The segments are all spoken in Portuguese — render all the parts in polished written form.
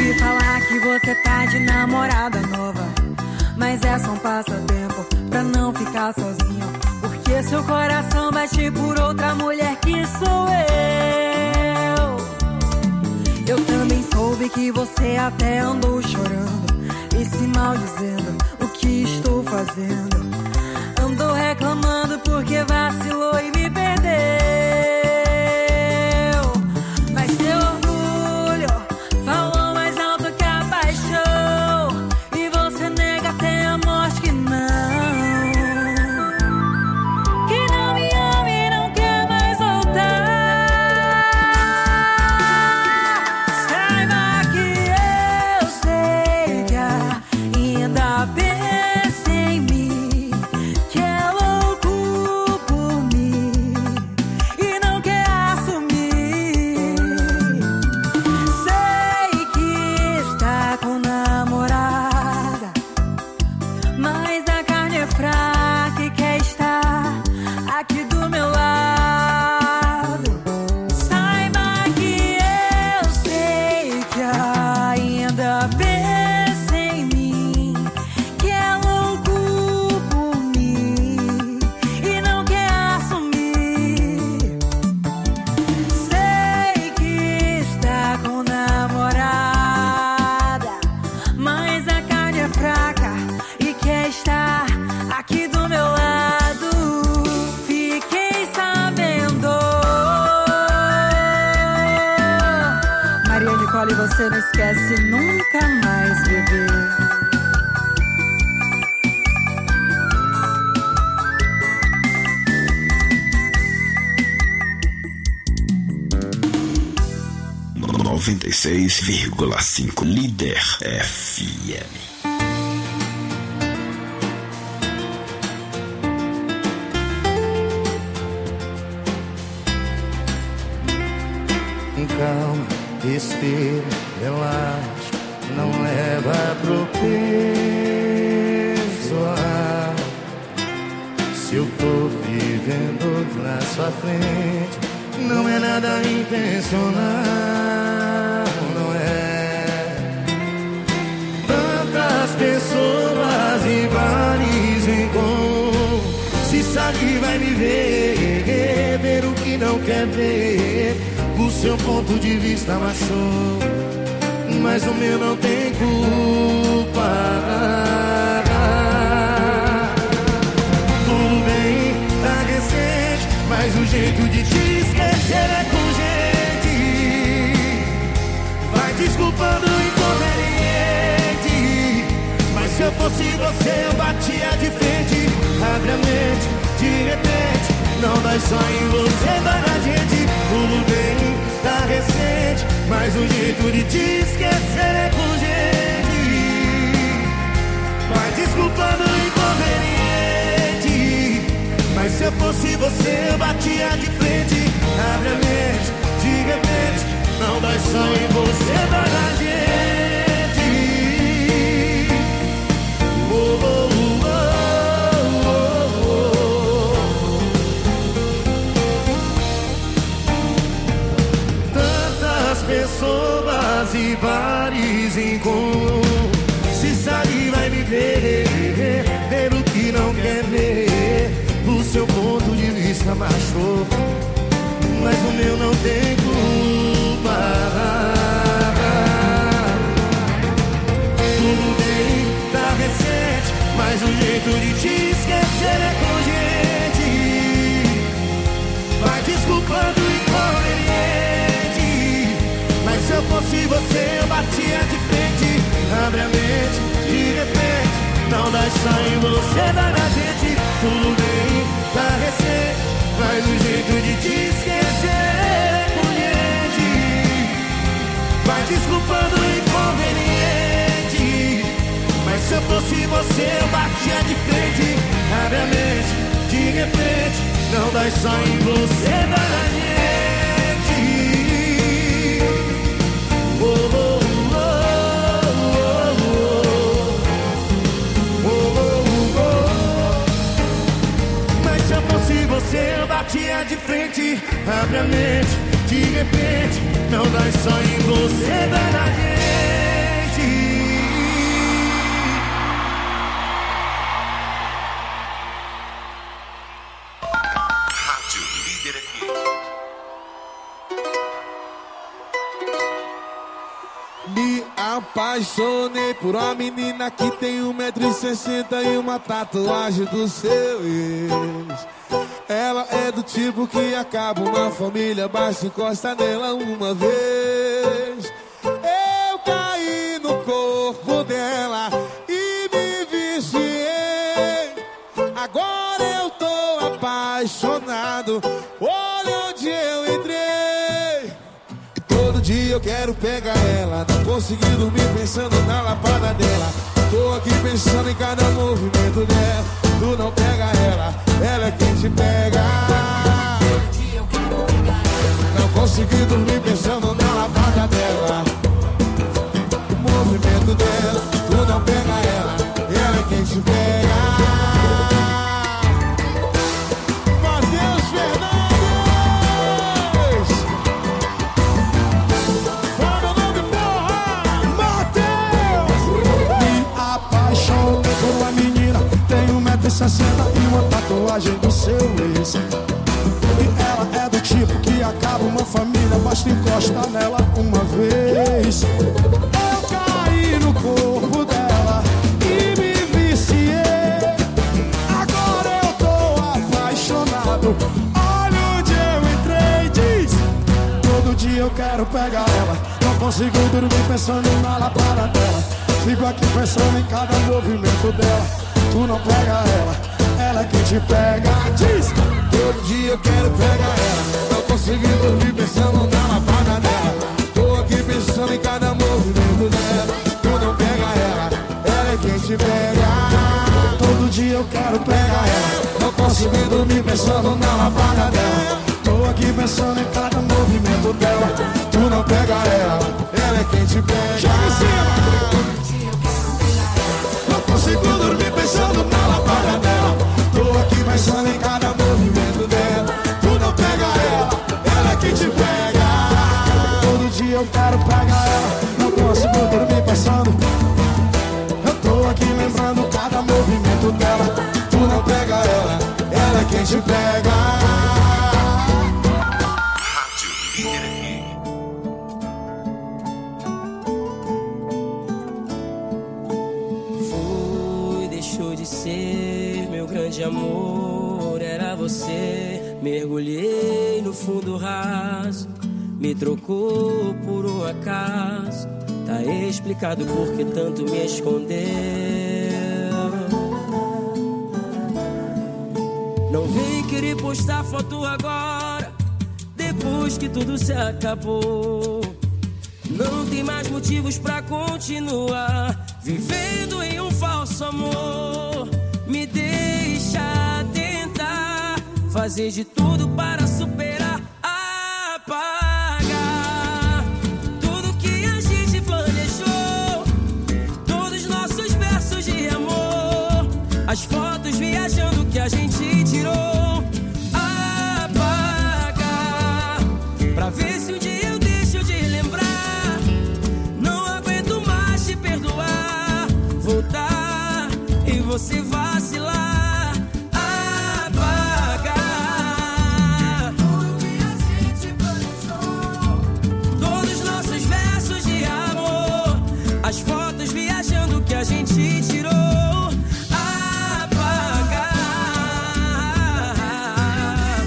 me falar que você tá de namorada nova, mas é só um passatempo pra não ficar sozinho, porque seu coração bate por outra mulher que sou eu. Eu também soube que você até andou chorando e se maldizendo o que estou fazendo. Andou reclamando porque vacilou e me perdeu. Mas seu orgulho falou mais alto que a paixão, e você nega até a morte que não me ama e não quer mais voltar. Saiba que eu sei que ainda pensa em mim, que é louco por mim e não quer assumir. Sei que está com namorada, mas a carne é fraca e quer estar aqui do meu lado. Saiba que eu sei que ainda pensa em mim, que é louco por mim e não quer assumir. Sei que está com namorada, mas a carne é fraca e quer estar aqui do meu lado. Fiquei sabendo. Maria Nicole, você não esquece nunca mais, bebê. Noventa e 96,5 Líder FM. Calma, respira, relaxa, não leva pro pessoal. Se eu tô vivendo na sua frente, não é nada intencional, não é. Tantas pessoas e vários encontros, se sabe vai me ver o que não quer ver. O seu ponto de vista machucou, mas o meu não tem culpa. Tudo bem, tá recente, mas o jeito de te esquecer é com gente. Vai desculpando o inconveniente, mas se eu fosse você eu batia de frente. Abre a mente, de repente, não dá só em você, dá na gente. Tudo bem, tá recente, mas o jeito de te esquecer é com gente. Vai desculpando o inconveniente, mas se eu fosse você eu batia de frente. Abre a mente, de repente, não dá só em você, dá na gente. Oh, oh, oh, oh, oh. Tantas pessoas e bares encontros, se sair vai me ver o que não quer ver. O seu ponto de vista machucou, mas o meu não tem culpa. Tudo bem, tá recente, mas o jeito de te esquecer é com gente. Vai desculpando o inconveniente, mas se eu fosse você eu batia de frente. Abre a mente, de repente, não dá só em você, dá na gente. Tudo bem, tá recente, mas o jeito de te esquecer é com gente. Vai desculpando o inconveniente, mas se eu fosse você eu batia de frente. Abre a mente, de repente, não dá só em você, dá na gente. Oh, oh, oh, oh, oh, oh, oh. Mas se eu fosse você eu batia de frente. Abre a mente, de repente, não dá só em você, dá na gente. Rádio Líder FM. Me apaixonei por uma menina que tem 1,60 m e uma tatuagem do seu ex. Ela é do tipo que acaba uma família, basta encostar nela uma vez. Eu caí no corpo dela e me viciei. Agora eu tô apaixonado, olha onde eu entrei. E todo dia eu quero pegar ela, não consegui dormir pensando na lapada dela. Tô aqui pensando em cada movimento dela. Tu não pega ela, ela é quem te pega. Todo dia eu quero pegar ela, não consegui dormir pensando na lapada dela. O movimento dela, tu não pega ela, ela é quem te pega. Matheus Fernandes, fala meu nome, porra! Matheus! Me apaixonei por uma menina, tem 1,60 m e uma tatuagem do seu ex. E ela é do tipo que acaba uma família, basta encostar nela uma vez. Eu caí no corpo dela e me viciei. Agora eu tô apaixonado, olha onde eu entrei. Diz, todo dia eu quero pegar ela, não consigo dormir pensando na lapada dela. Fico aqui pensando em cada movimento dela. Tu não pega ela é quem te pega. Diz, todo dia eu quero pegar ela, não consegui dormir pensando na lapada dela. Tô aqui pensando em cada movimento dela. Tu não pega ela é quem te pega. todo dia eu quero pegar ela, não consegui dormir pensando na lapada dela. tô aqui pensando em cada movimento dela. Tu não pega ela é quem te pega. Joga em cima! Não consigo dormir pensando na lapada dela. Tô aqui pensando em cada movimento dela. Tu não pega ela é quem te pega. Todo dia eu quero pegar ela, não consigo dormir pensando. Eu tô aqui lembrando cada movimento dela. Tu não pega ela é quem te pega. Rádio Líder FM. Foi, deixou de ser meu grande amor, era você. Mergulhei no fundo raso, me trocou por um acaso. Tá explicado por que tanto me escondeu. Não vem querer postar foto agora, depois que tudo se acabou. Não tem mais motivos pra continuar vivendo em um falso amor. Me deixa tentar fazer de tudo para superar, apagar tudo que a gente planejou, todos nossos versos de amor, as fotos viajando que a gente tirou, apagar pra ver se um dia eu deixo de lembrar. Não aguento mais te perdoar, voltar e você vacilar. As fotos viajando que a gente tirou, apagar.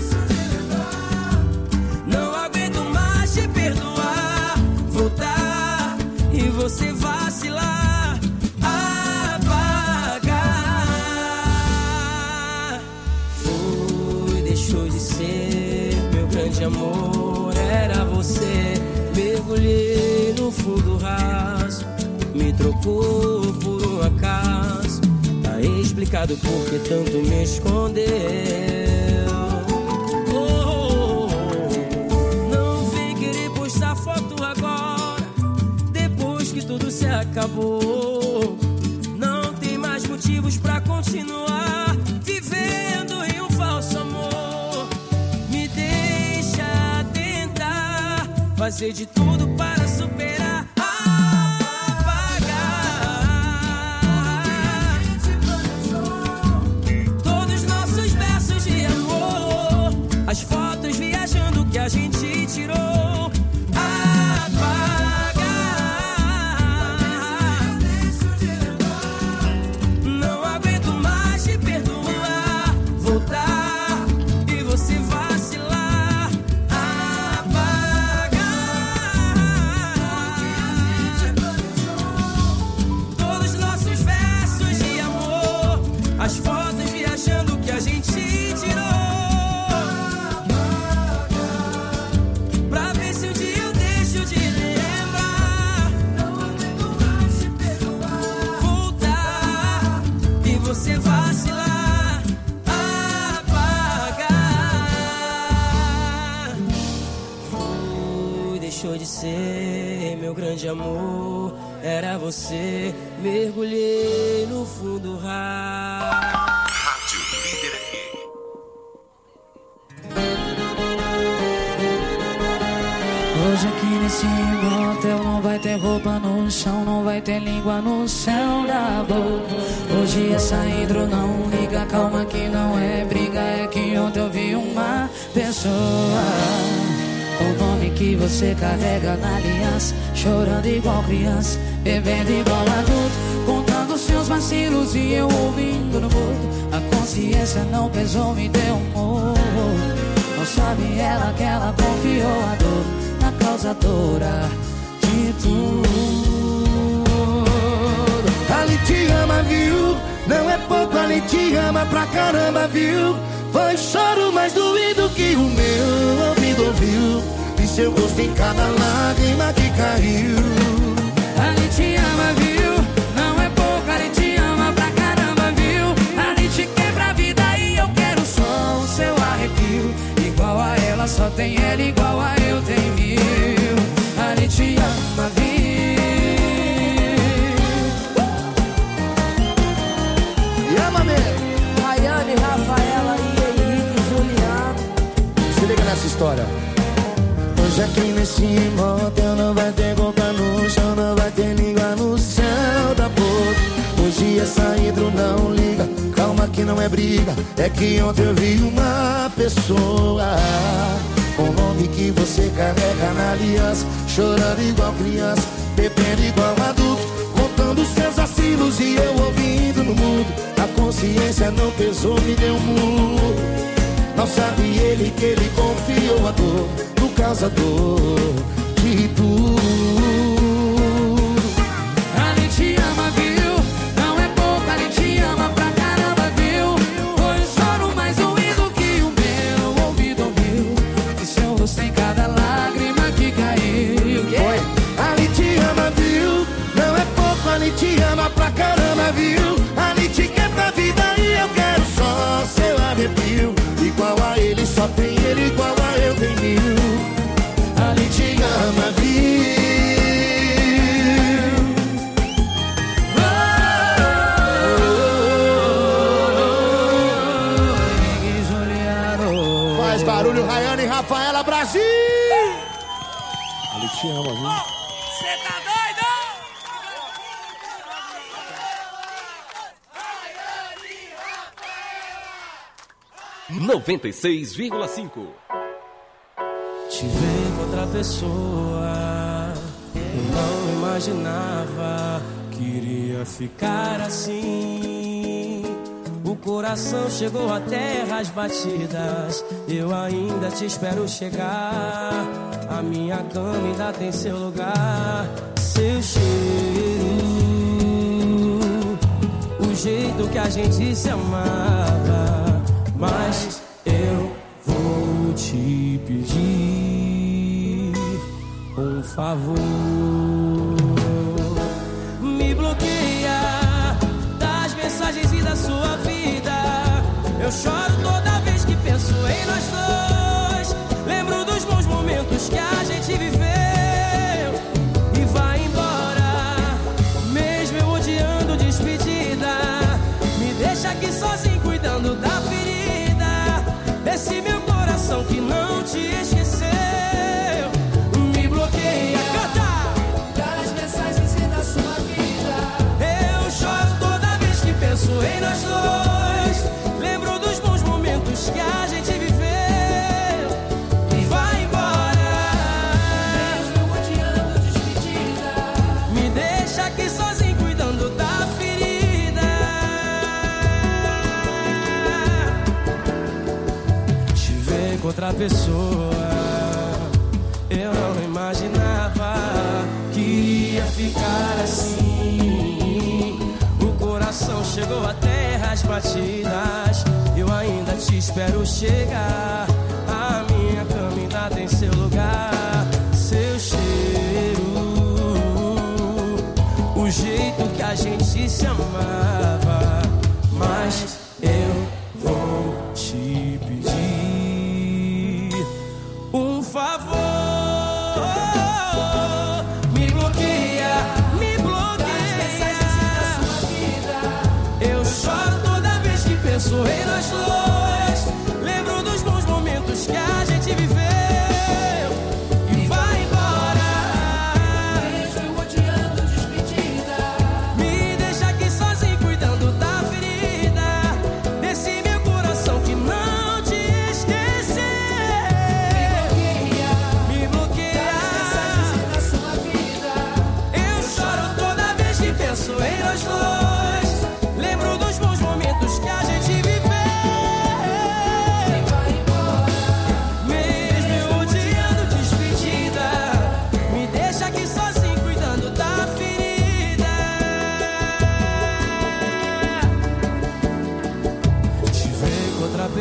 Não aguento mais te perdoar, voltar e você vacilar, apagar. Foi, deixou de ser meu grande amor, era você. Mergulhei no fundo raso, me trocou por um acaso. Tá explicado por que tanto me escondeu. Não vem querer postar foto agora, depois que tudo se acabou. Não tem mais motivos pra continuar vivendo em um falso amor. Me deixa tentar fazer de tudo para superar, apagar você, meu grande amor, era você. Mergulhei no fundo raso. Rádio Líder FM. Hoje aqui nesse motel não vai ter roupa no chão, não vai ter língua no céu da boca. Hoje essa intro não liga, calma que não é briga, é que ontem eu vi uma pessoa, o nome que você carrega na aliança, chorando igual criança, bebendo igual adulto, contando seus vacilos e eu ouvindo no mudo. A consciência não pesou, me deu um morro. Não sabe ela que ela confiou a dor na causadora de tudo. Ali te ama, viu? Não é pouco, ali te ama pra caramba, viu? Foi choro mais doído que o meu ouvido ouviu, e seu rosto em cada lágrima que caiu. Ali te ama, viu? Não é pouco, ali te ama pra caramba, viu? Ali te quebra a vida e eu quero só o seu arrepio. Igual a ela, só tem ela, igual a eu tem mil. Ali te ama, viu? E ama mesmo. Rayane, Rafaela e Henrique Juliano. Se liga nessa história. Hoje aqui nesse motel não vai ter boca no chão, não vai ter língua no céu da boca. Hoje essa hidro não liga, calma que não é briga, é que ontem eu vi uma pessoa, com o nome que você carrega na aliança, chorando igual criança, bebendo igual adulto, contando seus vacilos e eu ouvindo no mudo. A consciência não pesou, me deu um murro. Não sabe ele que ele confiou a dor no causador de tudo. Ali te ama, viu? Não é pouco, ali te ama pra caramba, viu? Foi um choro mais doído que o meu ouvido ouviu, e seu rosto em cada lágrima que caiu. Foi. Ali te ama, viu? Não é pouco, ali te ama pra caramba, viu? Ali te quebra a vida e eu quero só seu arrepio. Igual a ele, só tem ele, igual a eu tem mil. Ali te ama, viu? Faz barulho, Rayane e Rafaela, Brasil! Ali te ama, viu? Cê tá doido? 96,5. Te ver com outra pessoa, eu não imaginava que iria ficar assim. O coração chegou até as batidas, eu ainda te espero chegar. A minha cama ainda tem seu lugar, seu cheiro, o jeito que a gente se amava. Mas eu vou te pedir um favor. Me bloqueia das mensagens e da sua vida. Eu choro toda vez que penso em nós dois. Lembro dos bons momentos que a gente viveu e vai embora, mesmo eu odiando despedida. Me deixa aqui sozinho cuidando da ferida desse meu coração que não te esqueceu. Me bloqueia, canta! Das mensagens e da sua vida. Eu choro toda vez que penso em nós dois. Lembro dos bons momentos que a gente viveu e vai embora, mesmo odiando despedida. Me deixa aqui sozinho cuidando da ferida. Outra pessoa, eu não imaginava que ia ficar assim. O coração chegou até as batidas, eu ainda te espero chegar. A minha cama ainda tem seu lugar, seu cheiro, o jeito que a gente se amava. Mas eu vou te pedir um favor.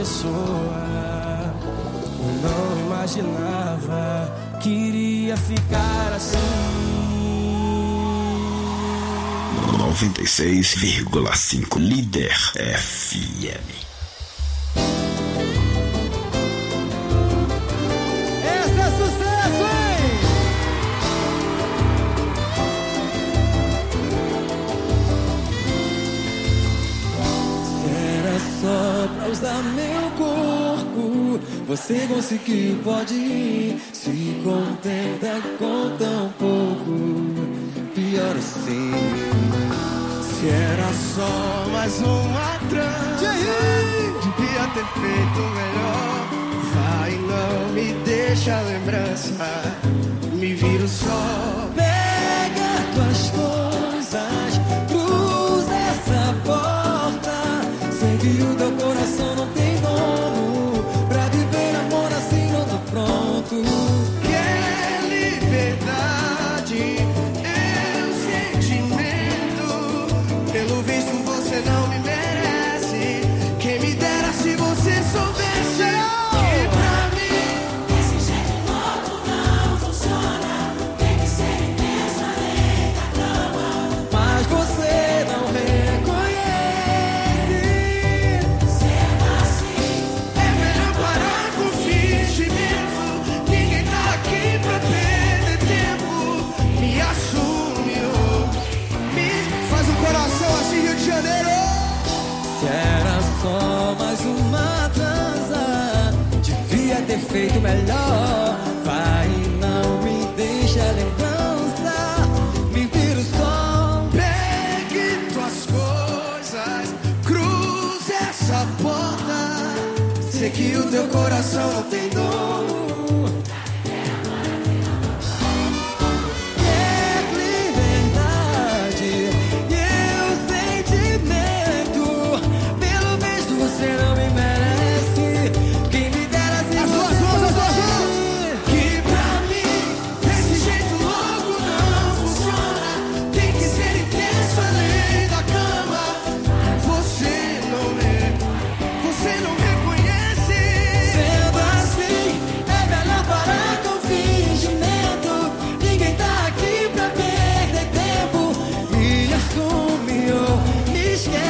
pessoa. Não imaginava que iria ficar assim. 96,5 Líder FM. Esse é sucesso, hein? Era só pra usar meu corpo, você conseguiu, pode ir. Se contenta com tão pouco, pior assim. Se era só mais uma trama, devia ter feito melhor. Vai, não me deixa a lembrança, me viro só. Pega tuas coisas, cruza essa porta. Sei que o teu coração não tem dono, pra viver amor assim não tô pronto. Quer liberdade, é um sentimento. Pelo visto você não me merece. Quem me dera se você soubesse que pra mim esse jeito louco não funciona. Tem que ser intenso além da cama. Mas você não reconhece. Sendo assim, é melhor parar com fingimento. Ninguém tá aqui pra perder tempo. Me assume, me faz um coração assim, Rio de Janeiro. Se era só mais uma transa, devia ter feito melhor. Vai, não me deixa a lembrança, me viro só. Pegue tuas coisas, cruze essa porta. Sei que o teu coração não tem dono. Quer liberdade e o sentimento. Pelo visto você não me merece. Quem me dera se As duas você mãos, as duas mãos. soubesse. Que pra mim esse jeito louco não funciona. Tem que ser intenso além da cama. Você não reconhece. Sendo assim, é melhor parar com fingimento. Ninguém tá aqui pra perder tempo. Me assume ou me esquece.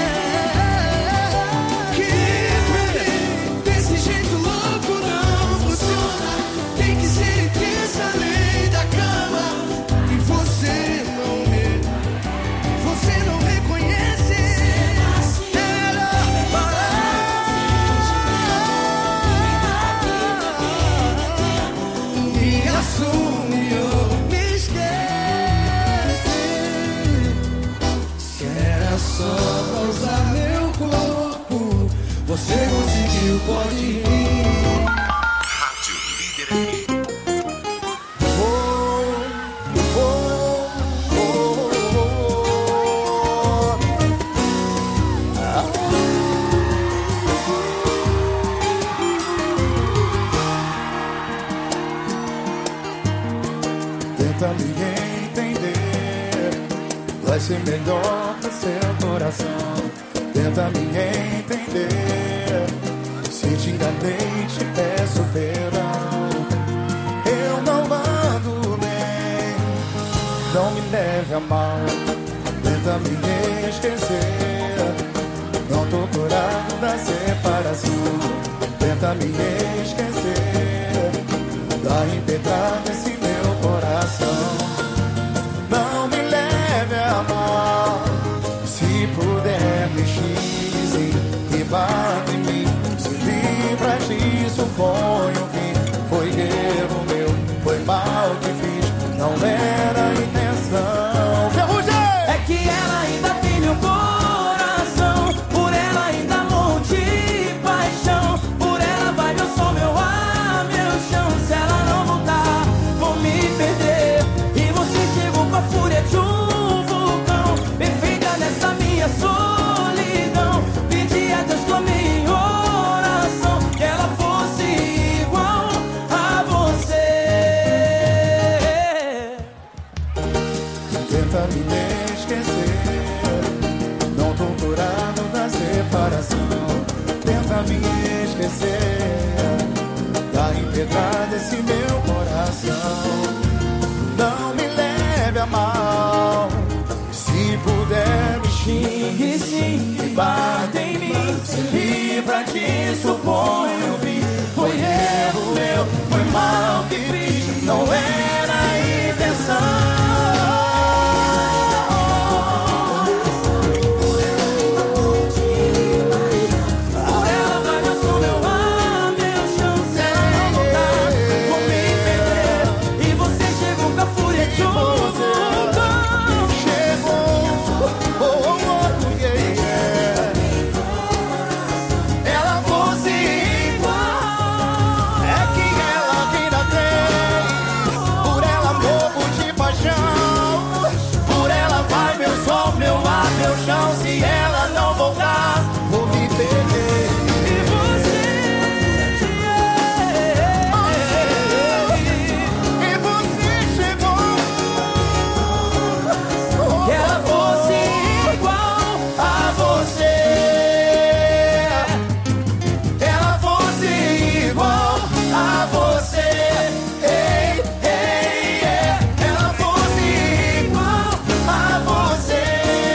Que pra mim desse jeito louco não funciona. Tem que ser intenso além da cama. E você não reconhece. É melhor parar. Me assume ou Me esquece. Se era só pra usar meu corpo, você conseguiu, pode ir. Rádio Líder FM. Tenta me entender, vai ser melhor pro seu coração. Tenta me entender, se te enganei te peço perdão. Eu não ando bem, não me leve a mal. Tenta me esquecer, não tô curado da separação. Tenta me esquecer, dá impetrada esse meu coração. Não me leve a mal, se puder me xise e bate em mim. Se livra disso, põe um fim. Foi erro meu, foi mal que fiz, não era a intenção. Ferrugem! É que ela ainda tem meu coração, por ela ainda morro de paixão. Por ela vai meu som, meu ar, meu chão. Se ela não voltar, vou me perder. E você chegou com a fúria de um vulcão, perfeita nessa minha solidão. Pedi a Deus com a minha oração, que ela fosse igual a você. Tenta me esquecer, não tô curado da separação. Tenta me esquecer. Tá empedrado esse meu coração. Não me leve a mal. Se puder me xingue sim, me bata em mim. Se livra disso, ponho fim. Foi erro meu, foi mal que fiz. Não era a intenção. Se ela não voltar, vou me perder. E você chegou. Que ela fosse igual a você. Que ela fosse igual a você. Ela fosse igual a você.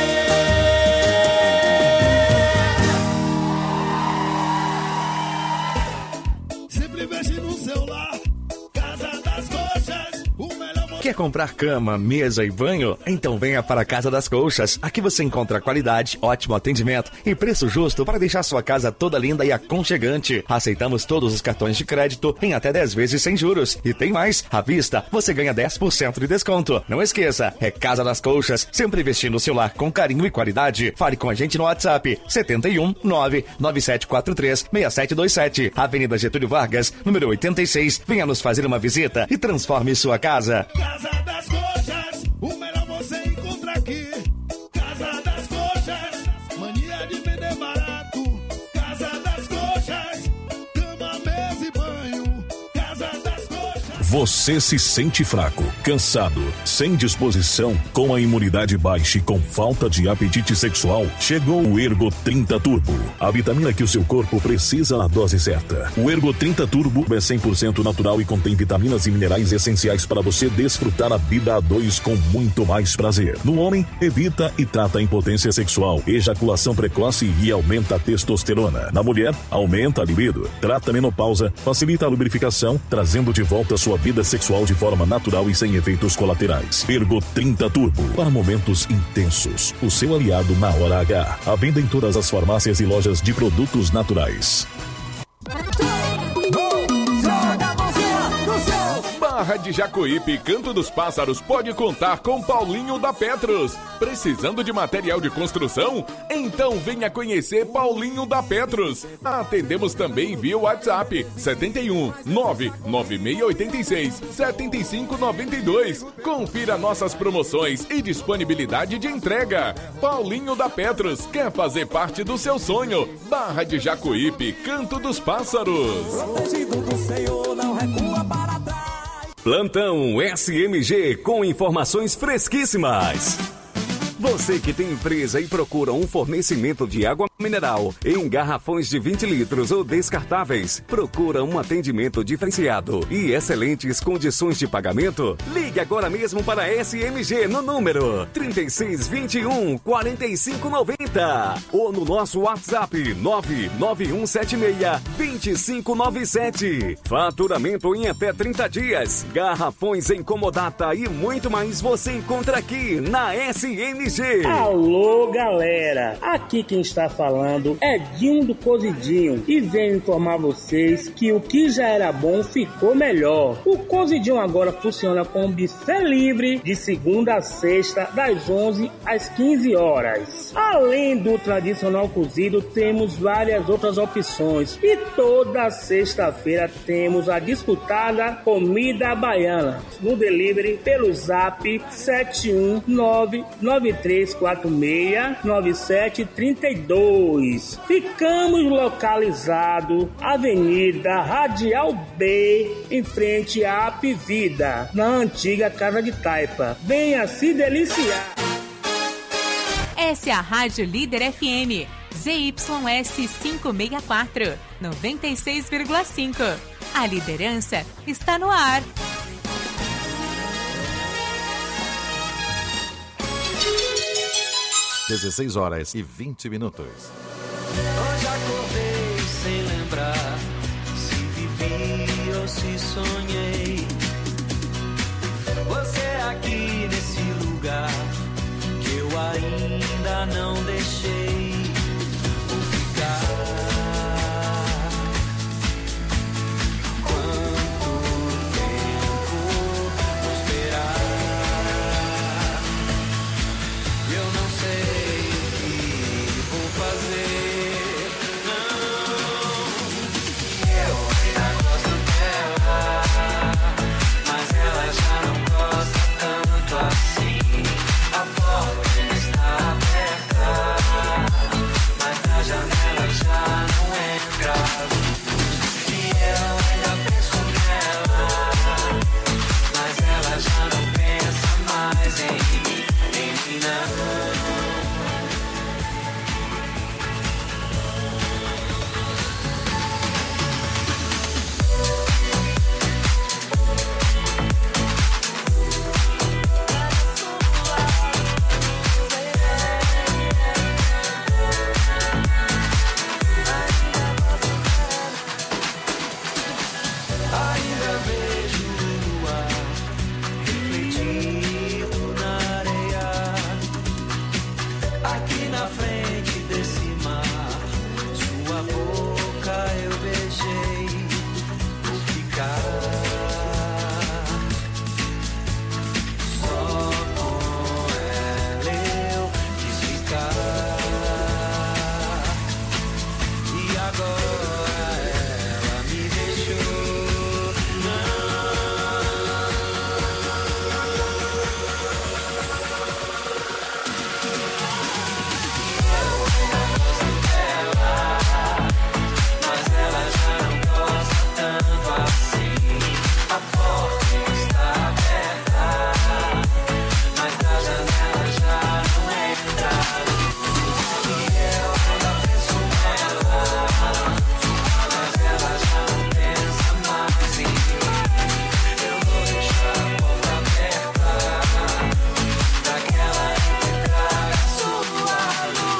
Quer comprar cama, mesa e banho? Então venha para a Casa das Colchas. Aqui você encontra qualidade, ótimo atendimento e preço justo para deixar sua casa toda linda e aconchegante. Aceitamos todos os cartões de crédito em até 10 vezes sem juros. E tem mais, à vista você ganha 10% de desconto. Não esqueça, é Casa das Colchas, sempre vestindo o seu lar com carinho e qualidade. Fale com a gente no WhatsApp 71 99743 6727, Avenida Getúlio Vargas, número 86. Venha nos fazer uma visita e transforme sua casa. Casa das Coxas, o melhor você encontra aqui. Casa das Coxas, mania de vender barato. Casa das Coxas, cama, mesa e banho. Casa das Coxas. Você se sente fraco, cansado, sem disposição, com a imunidade baixa e com falta de apetite sexual? Chegou o Ergo 30 Turbo, a vitamina que o seu corpo precisa na dose certa. O Ergo 30 Turbo é 100% natural e contém vitaminas e minerais essenciais para você desfrutar a vida a dois com muito mais prazer. No homem, evita e trata a impotência sexual, ejaculação precoce e aumenta a testosterona. Na mulher, aumenta a libido, trata a menopausa, facilita a lubrificação, trazendo de volta a sua vida sexual de forma natural e sem efeitos colaterais. Ergo 30 Turbo, para momentos intensos. O seu aliado na hora H. À venda em todas as farmácias e lojas de produtos naturais. Barra de Jacuípe, Canto dos Pássaros pode contar com Paulinho da Petros. Precisando de material de construção? Então venha conhecer Paulinho da Petros. Atendemos também via WhatsApp 71 99686 7592. Confira nossas promoções e disponibilidade de entrega. Paulinho da Petros quer fazer parte do seu sonho. Barra de Jacuípe, Canto dos Pássaros. Protegido do Senhor, não recua para trás. Plantão SMG com informações fresquíssimas. Você que tem empresa e procura um fornecimento de água mineral em garrafões de 20 litros ou descartáveis, procura um atendimento diferenciado e excelentes condições de pagamento? Ligue agora mesmo para a SMG no número 3621 4590 ou no nosso WhatsApp 99176 2597. Faturamento em até 30 dias. Garrafões em comodata e muito mais você encontra aqui na SMG. Alô, galera! Aqui quem está falando é Dinho do Cozidinho e venho informar vocês que o que já era bom ficou melhor. O Cozidinho agora funciona com buffet livre de segunda a sexta, das 11 às 15 horas. Além do tradicional cozido, temos várias outras opções e toda sexta-feira temos a disputada comida baiana no delivery pelo zap 71993469732. Ficamos localizados Avenida Radial B, em frente à Apivida, na antiga Casa de Taipa. Venha se deliciar. Essa é a Rádio Líder FM. ZYS 564, 96,5. A liderança está no ar. Às 16h20. Hoje acordei sem lembrar se vivi ou se sonhei. Você aqui nesse lugar que eu ainda não deixei. Vou ficar. Quanto tempo vou esperar? Eu não sei o que vou fazer. Não. Eu ainda gosto dela, mas ela já não gosta tanto assim. A porta está aberta, mas na janela já não entra luz. E eu ainda penso nela, mas ela já não pensa mais em mim não. Ainda vejo o luar refletido na areia, aqui na frente desse mar. Sua boca eu beijei. Vou ficar só com ela, eu quis ficar. E agora ela me deixou. Mas ela já não gosta tanto assim. A porta está aberta, mas na janela já não entra luz. E eu ainda penso nela, mas ela já não pensa mais em mim. Eu vou deixar a porta aberta pra que ela entre e traga sua luz.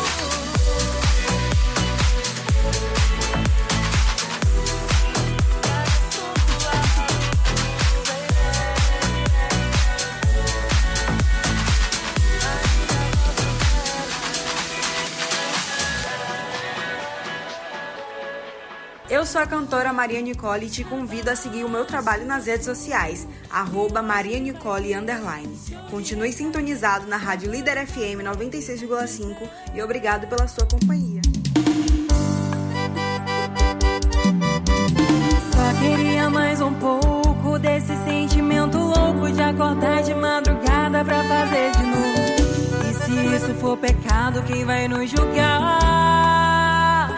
Eu sou a cantora Maria Nicole e te convido a seguir o meu trabalho nas redes sociais, @marianicole_. Continue sintonizado na Rádio Líder FM 96,5 e obrigado pela sua companhia. Só queria mais um pouco desse sentimento louco de acordar de madrugada pra fazer de novo. E se isso for pecado, quem vai nos julgar?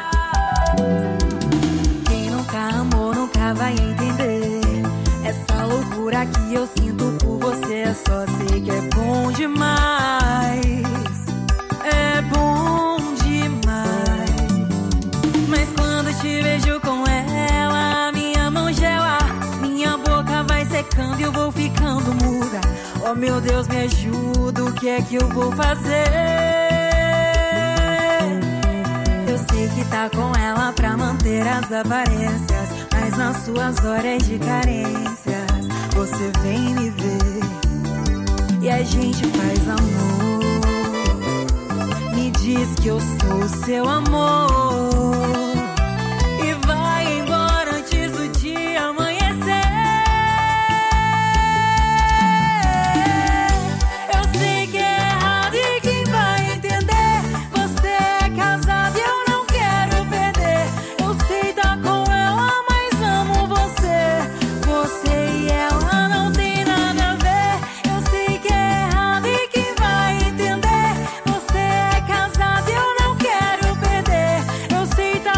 Quem nunca amou nunca vai entender essa loucura que eu sinto por você. Só sei que é bom demais, é bom demais. Mas quando te vejo com ela, minha mão gela, minha boca vai secando e eu vou ficando muda. Oh meu Deus, me ajuda, o que é que eu vou fazer? Eu sei que tá com ela pra manter as aparências, mas nas suas horas de carências você vem me ver e a gente faz amor. Me diz que eu sou o seu amor e vai embora antes do dia amanhecer. Eu sei que é errado e quem vai entender? Você é casado e eu não quero perder. Eu sei tá com ela, mas amo você. Você e ela não tem nada a ver. Eu sei que é errado e quem vai entender? Você é casado e eu não quero perder. Eu sei tá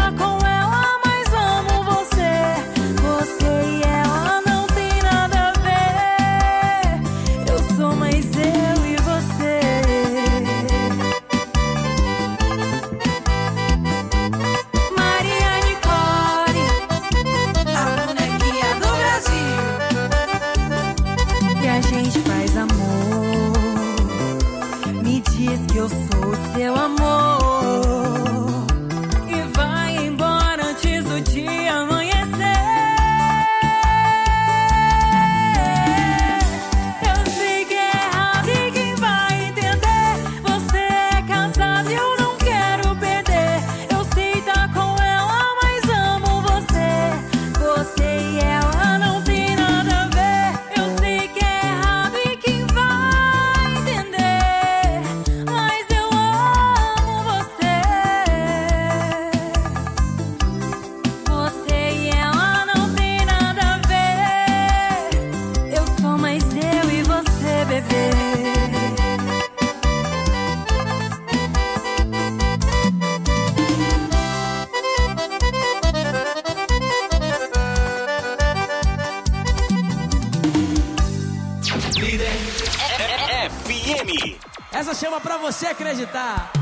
FM. Essa chama pra você acreditar.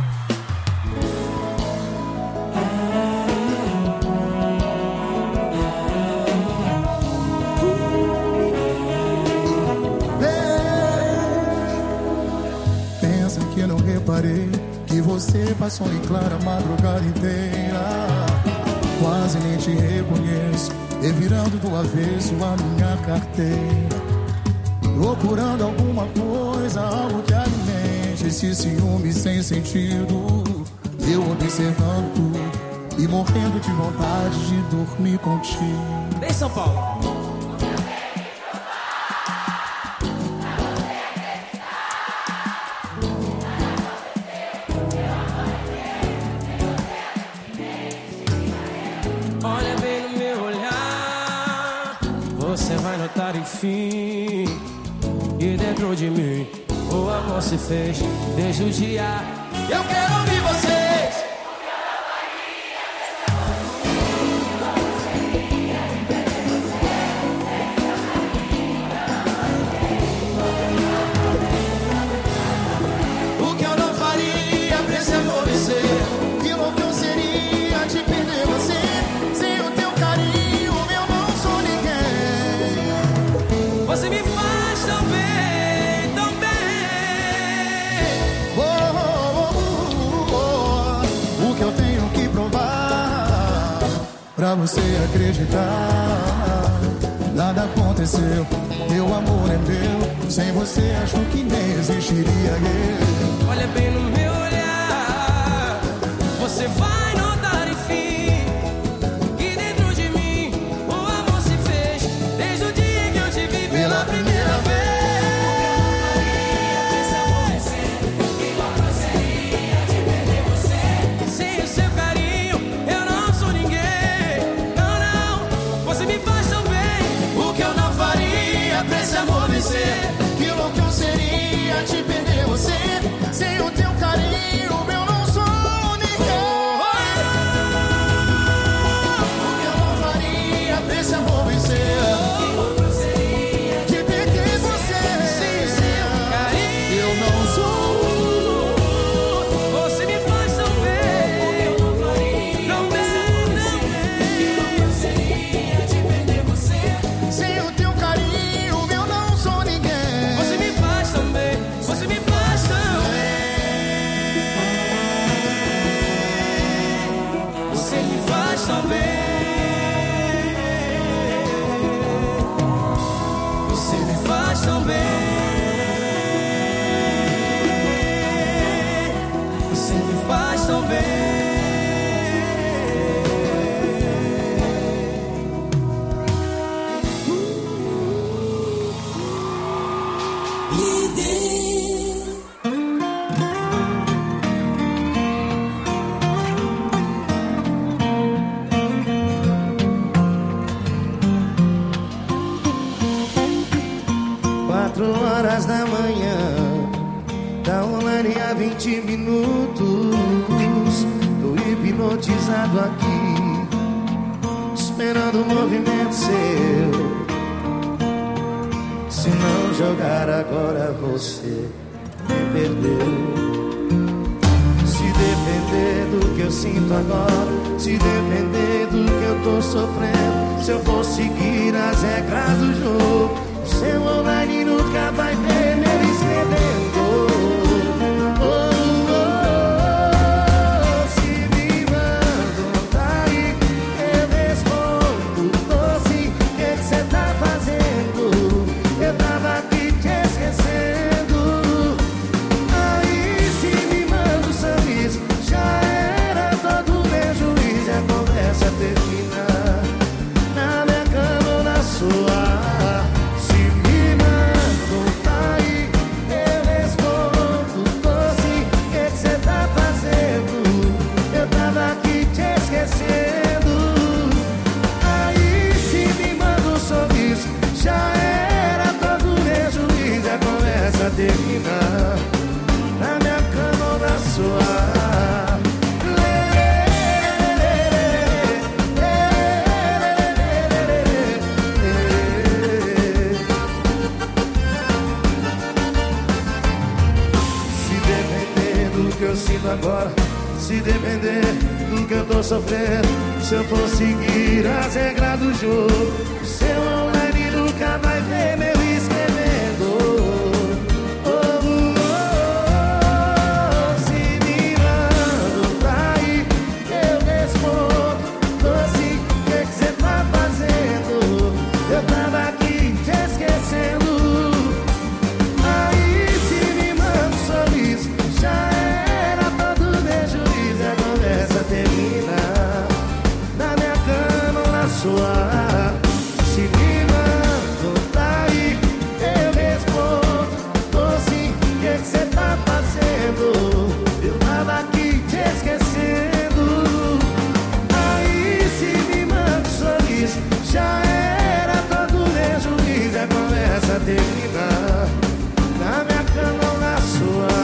Pensa que eu não reparei que você passou em clara a madrugada inteira. Quase nem te reconheço, revirando do avesso a minha carteira, procurando alguma coisa, algo que alimente esse ciúme sem sentido. Eu observando tudo e morrendo de vontade de dormir contigo. Vem, São Paulo. Olha bem no meu olhar, você vai notar enfim que dentro de mim o amor se fez desde o dia. Eu quero ouvir vocês. O que eu não faria pra esse amor vencer? Que louco eu seria de perder você. Sem o teu carinho eu não sou ninguém. Você me faz tão bem, tão bem. O que eu tenho que provar pra você acreditar? Nada aconteceu, meu amor é meu. Sem você acho que nem existiria eu. Olha bem no meu olhar, você vai notar enfim que dentro de mim o amor se fez desde o dia que eu te vi pela primeira vez. Sem o seu carinho eu não sou ninguém. Não, não, você me faz tão bem. O que eu não faria pra esse amor vencer? Que louco eu seria de perder você. Sem o teu carinho eu não sou ninguém. O que eu não faria pra esse amor vencer? De perder você. Sem o seu carinho eu não sou. Você me faz tão bem. Tão bem. Sem o teu carinho eu não sou ninguém. Você me faz tão bem. Você me faz tão bem. Você me faz tão bem. Você me faz tão bem. Você me faz tão bem. Quatro horas da manhã, tá online há 20 minutos. Tô hipnotizado aqui, esperando o movimento seu. Se não jogar agora você me perdeu. Se depender do que eu sinto agora, se depender do que eu tô sofrendo, se eu for seguir as regras do jogo, seu online nunca vai ver me escrevendo. Se me manda tá aí, eu respondo doce. O que cê tá fazendo? Eu tava aqui te esquecendo. Aí se me manda um sorriso, já era todo meu juiz. E a conversa termina na minha cama ou na sua. Se me manda que eu sinto agora. Se depender do que eu tô sofrendo, se eu for seguir as regras do jogo, o seu online nunca vai ver meu escrevendo. Se me mando pra ir, eu respondo. Doce, o que cê tá fazendo? Eu tava aqui te esquecendo. Aí se me manda um sorriso, já era todo meu juízo. A conversa termina na minha cama ou na sua. Se me manda pra ir, eu respondo. Doce, o que cê tá fazendo? Eu tava aqui te esquecendo. Aí se me manda um sorriso, já era todo meu juízo. A conversa termina na minha cama ou na sua.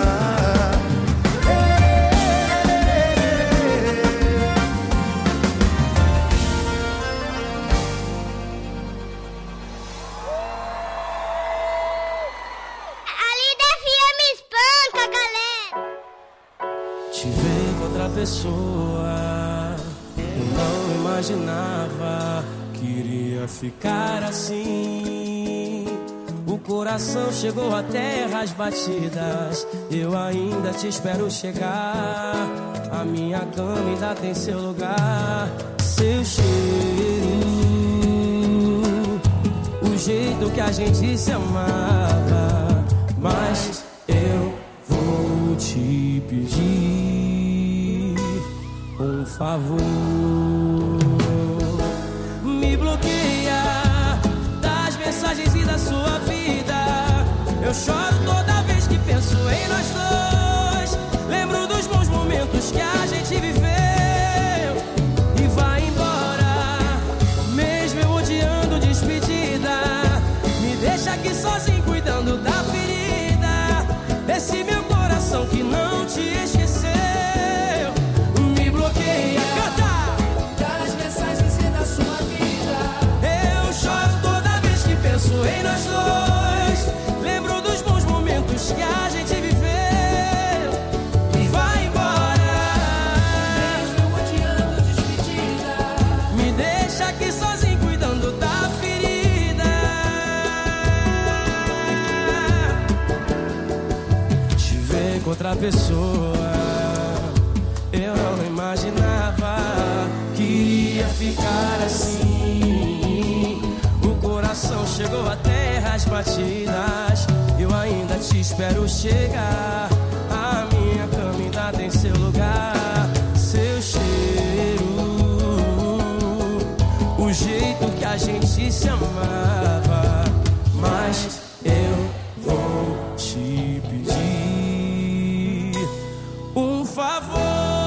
A Líder FM me espanca, galera. Te ver com outra pessoa, eu não imaginava que iria ficar assim. O coração chegou a terras batidas, eu ainda te espero chegar. A minha cama ainda tem seu lugar, seu cheiro, o jeito que a gente se amava. Mas eu vou te pedir um favor. Me bloqueia das mensagens e da sua vida. Eu choro toda vez que penso em nós dois. Lembro dos bons momentos que a gente viveu e vai embora, mesmo eu odiando despedida. Me deixa aqui sozinho cuidando da ferida desse meu coração que não te esqueceu. Me bloqueia, canta! Das mensagens e da sua vida. Eu choro toda vez que penso em nós dois. Lembro dos bons momentos que a gente viveu e vai embora, mesmo odiando despedida. Me deixa aqui sozinho cuidando da ferida. Te ver com outra pessoa, eu não imaginava que iria ficar assim. O coração chegou a terras batidas, eu ainda te espero chegar. A minha cama ainda tem seu lugar, seu cheiro, o jeito que a gente se amava. Mas eu vou te pedir um favor.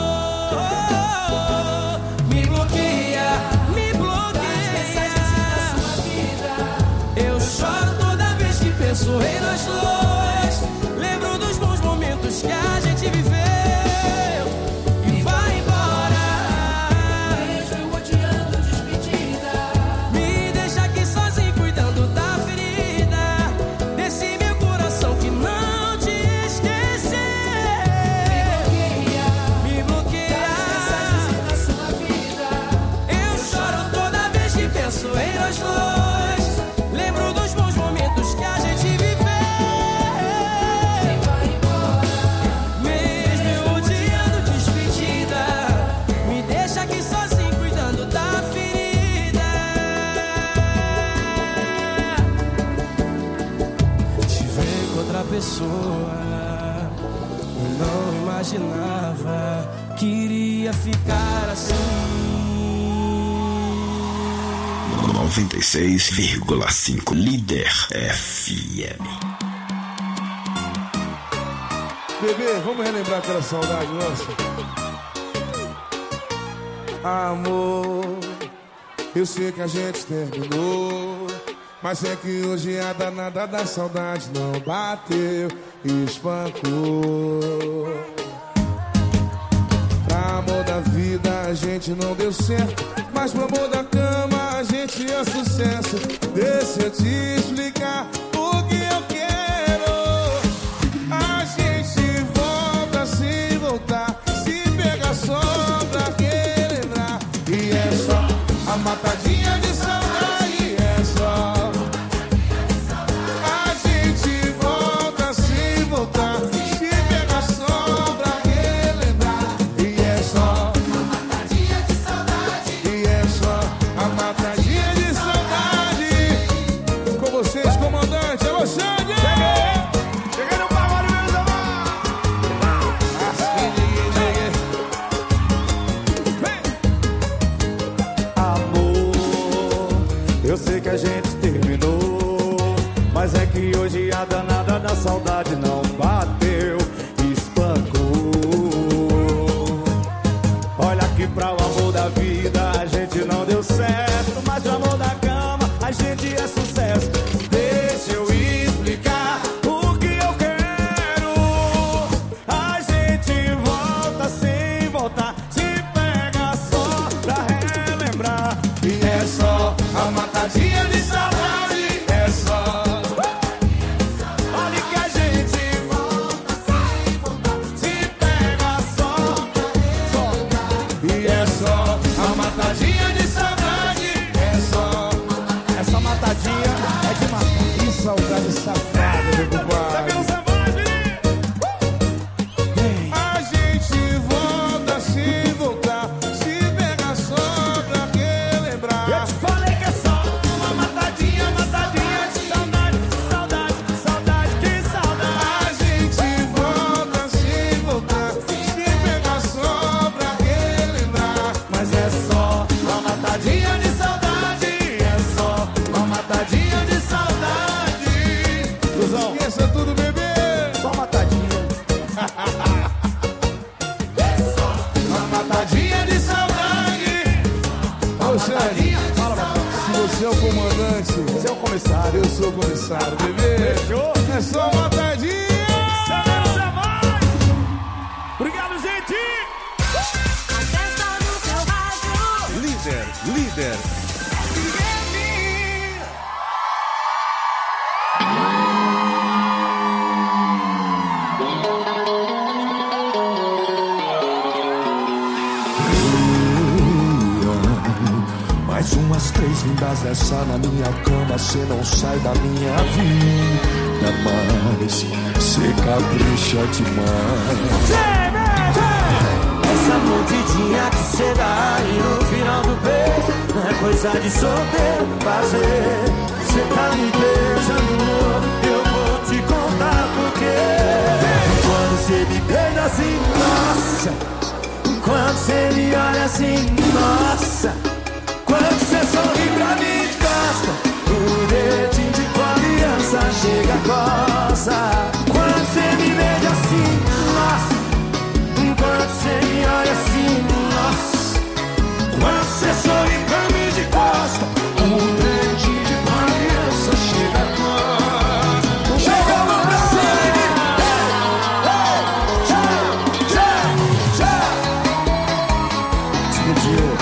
Me bloqueia, me bloqueia. Eu choro toda vez que penso em nós dois. Lembro dos bons momentos que a gente viveu e vai embora, mesmo odiando despedida. Me deixa aqui sozinho cuidando da ferida desse meu coração que não te esqueceu. Me bloqueia das mensagens da sua vida. Eu choro toda vez que penso em nós dois. Lembro dos bons momentos que a gente viveu e vai embora, mesmo eu odiando despedida. Me deixa aqui sozinho cuidando da ferida. Te ver com outra pessoa, eu não imaginava que iria ficar assim. 96,5 Líder FM. Bebê, vamos relembrar aquela saudade nossa? Amor, eu sei que a gente terminou, mas é que hoje a danada da saudade não bateu e espancou. Pra amor da vida a gente não deu certo, mas pro amor da cama a gente é sucesso. Deixa eu te explicar o que eu quero. A gente volta se é o comandante. Você é o comissário. Eu sou o comissário, bebê. Fechou? É só uma tardinha. Obrigado, gente! Líder. Mais umas 3 lindas dessa na minha cama, cê não sai da minha vida, mas cê capricha demais. Essa mordidinha que cê dá e no final do beijo não é coisa de solteiro fazer. Cê tá me beijando, eu vou te contar porquê. Quando cê me beija assim, nossa. Quando cê me olha assim, nossa. Quando cê sorri pra mim de costa, o dedinho de criança chega a coça. Quando cê me beija assim, nossa. Quando cê me olha assim, nossa. Quando cê sorri pra mim de costa, o dedinho de criança chega a coça. Chega a mão pra cima. Explodiu.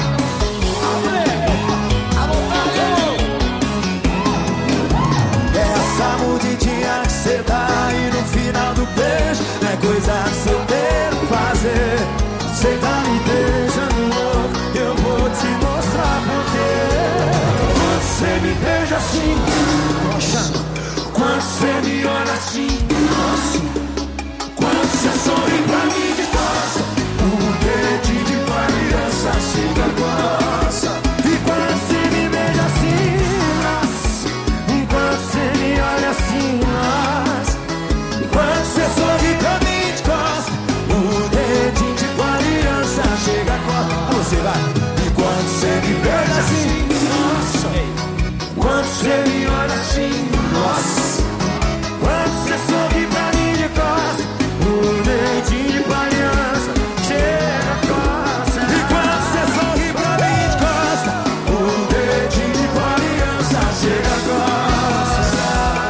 Essa mordidinha que cê dá e no final do beijo não é coisa de solteiro fazer. Cê tá me beijando louco, eu vou te mostrar porquê. Quando cê me beija assim, nossa. Quando cê me olha assim, nossa. Quando cê sorri pra mim de costa, o dedinho de criança chega a coça. E quando cê me beija assim, nossa. Quando cê me olha assim, nossa. Quando cê sorri pra mim de costa, o dedinho de criança chega a costa. Você vai. E quando cê me beija assim, nossa. Quando cê me olha assim, nossa. Quando cê sorri pra mim de costa, o dedinho de criança chega a costa. E quando cê sorri pra mim de costa, o dedinho de criança chega a costa.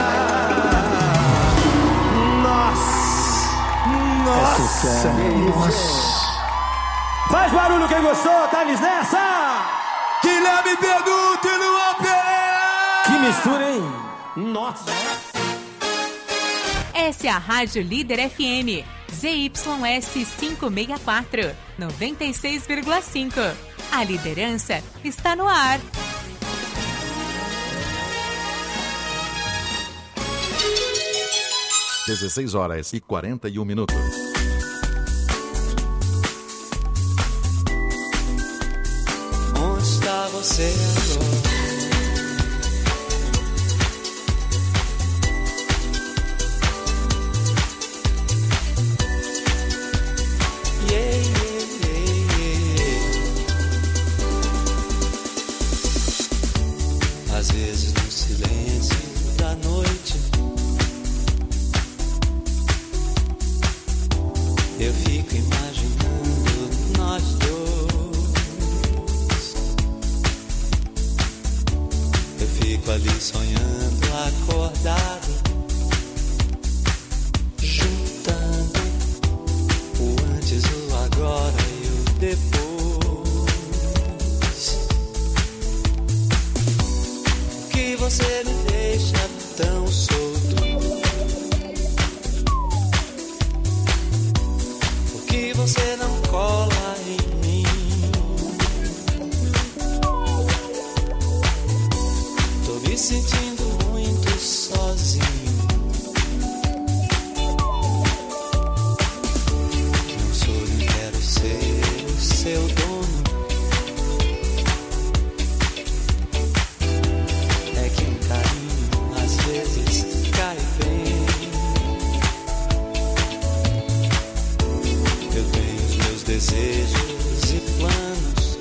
Nossa. Faz barulho quem gostou, Thales nessa! Guilherme Beduto e Luan Pereira! Que mistura, hein? Nossa! Essa é a Rádio Líder FM, ZYS 564, 96,5. A liderança está no ar. Às 16h41. Onde está você agora? Yeah, yeah, yeah, yeah. Às vezes no silêncio da noite eu fico imaginando nós dois. Eu fico ali sonhando, acordado, juntando o antes, o agora e o depois. O que você me deixa tão solto? Por que você não cola em mim? Tô me sentindo muito sozinho. Não sou, nem quero ser o seu dono. É que um carinho às vezes cai bem. Eu tenho os meus desejos e planos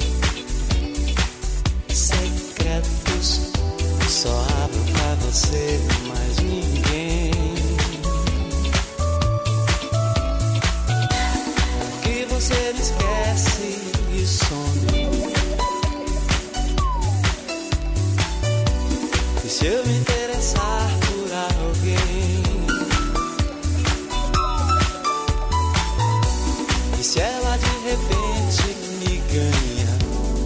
secretos. Só abro pra você, mais ninguém. Que você me esquece e some. se ela de repente me ganha.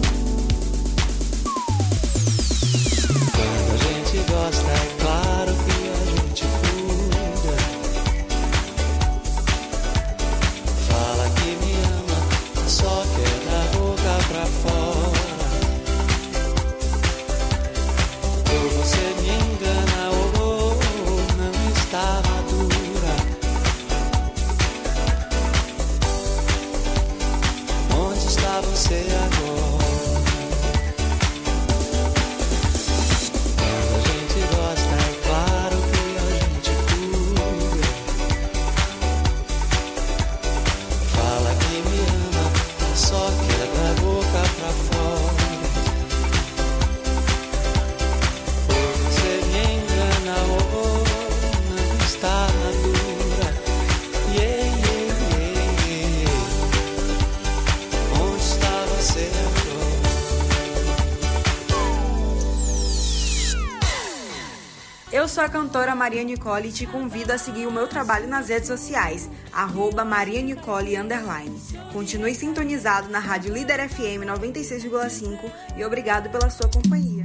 Quando a gente gosta, é claro que a gente cuida. Fala que me ama, só quer da boca pra fora. Ou você me engana ou não está madura. Onde está você agora? Quando a gente gosta, é claro que a gente cuida. Fala que me ama, só quer da boca pra fora. Ou você me engana ou não está madura. Yeah, yeah, yeah, yeah. Onde está você agora? Eu sou a cantora Maria Nicole e te convido a seguir o meu trabalho nas redes sociais, @MariaNicole_. Continue sintonizado na Rádio Líder FM 96,5 e obrigado pela sua companhia.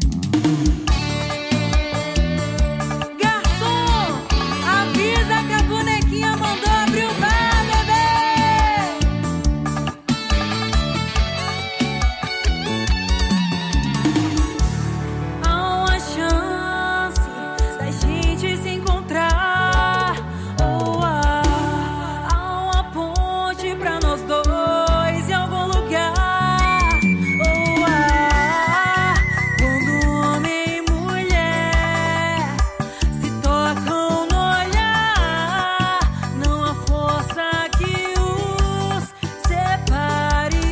Garçom, avisa que a bonequinha mandou abrir o bar, bebê. Há uma chance da gente se encontrar, ou há uma ponte pra nós dois em algum lugar, ou há quando homem e mulher se tocam no olhar, não há força que os separe.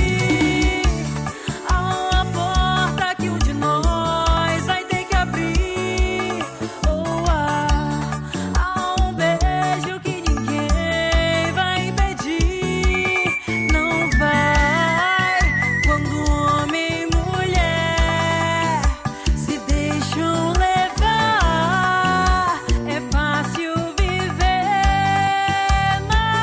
Há uma porta que um de nós vai ter que abrir, ou há um beijo que ninguém vai impedir. Não vai quando homem e mulher se deixam levar, é fácil viver,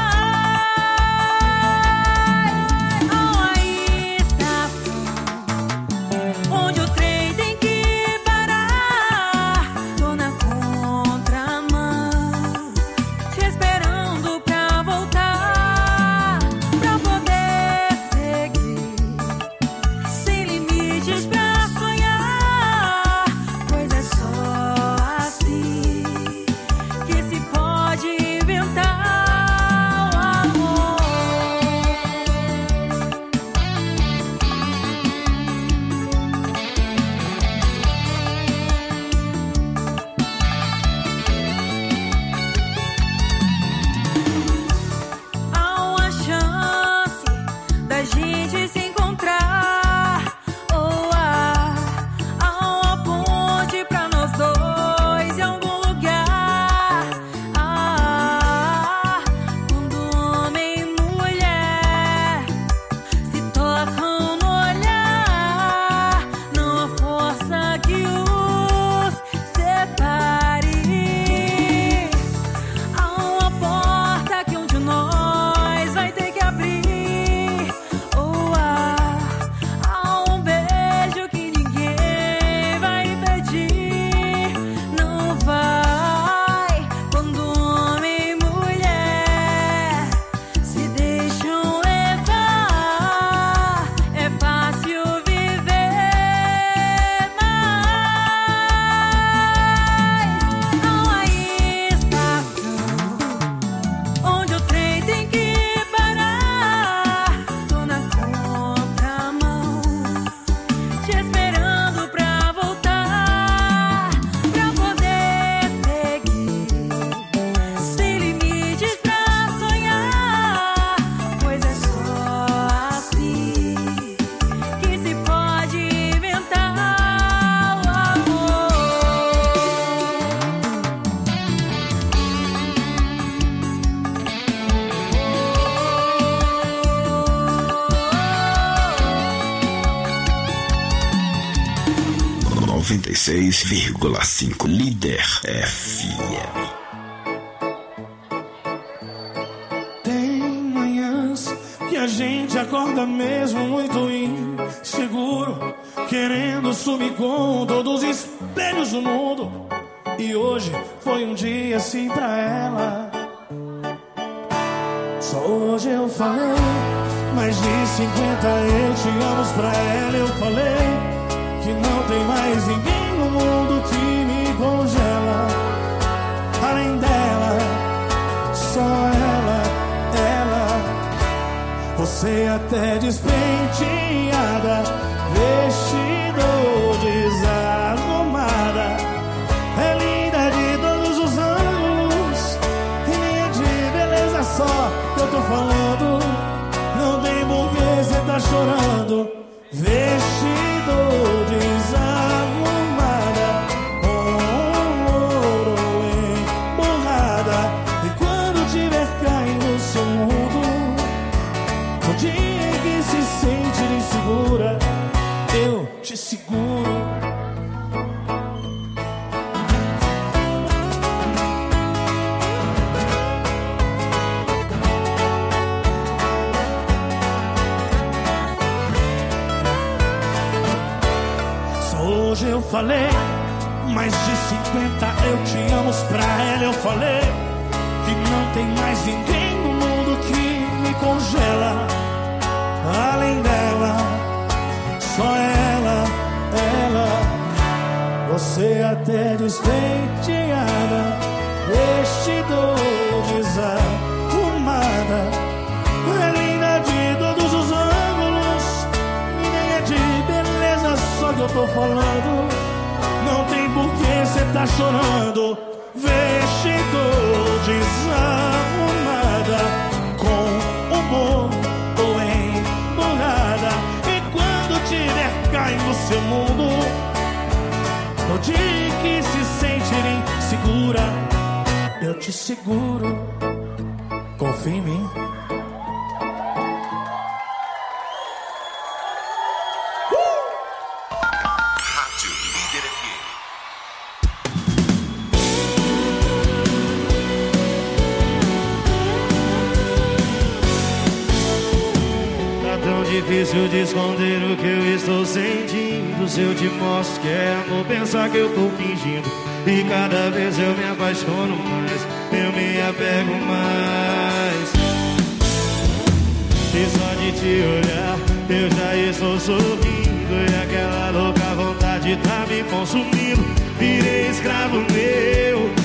mas há uma estação onde o trem tem que parar. Tô na contramão, te esperando pra voltar, pra poder seguir, sem limites pra sonhar. Pois é só assim que se pode inventar o amor. Há uma chance da gente se encontrar, ou há uma ponte pra nós dois em algum lugar. Quando homem e mulher se tocam no olhar, não há força que os separe. Há uma porta que um de nós vai ter que abrir, ou há um beijo que ninguém vai impedir. Não vai quando homem e mulher se deixam levar, é fácil viver, mas há uma estação onde o trem tem que parar. Tô na contramão, te esperando pra voltar, pra poder seguir, sem limites pra sonhar. Pois é só assim que se pode inventar o amor. 96,5 Líder FM. Tem manhãs a gente acorda mesmo muito inseguro, querendo sumir com todos os espelhos do mundo. E hoje foi um dia assim pra ela. Só hoje eu falei mais de 50 eu te amo pra ela. Eu falei que não tem mais ninguém no mundo que me congela. Além dela, só ela. Você até despenteada, vestido desarrumada, é linda de todos os ângulos, e nem é de beleza só que eu tô falando. Não tem porquê cê tá chorando. Vestido desarrumada, com ouro emborrada, e quando tiver caindo no seu mundo, no dia em que se sente insegura, eu te seguro. Só hoje eu falei mais de 50 eu te amo pra ela. Eu falei que não tem mais ninguém no mundo que me congela. Além dela, só ela. Você até despenteada, vestido desarrumada, é linda de todos os ângulos, e nem é de beleza só que eu tô falando. Não tem porquê cê tá chorando. Vestido desarrumada, com humor embolada, e quando tiver caindo no seu mundo, no dia que se sentir insegura, eu te seguro. Confia em mim. Rádio Líder FM. Tão difícil de esconder o que eu estou sentindo. Se eu te mostro que é amor, pensar que eu tô fingindo. E cada vez eu me apaixono mais, eu me apego mais. E só de te olhar eu já estou sorrindo, e aquela louca vontade tá me consumindo. Virei escravo meu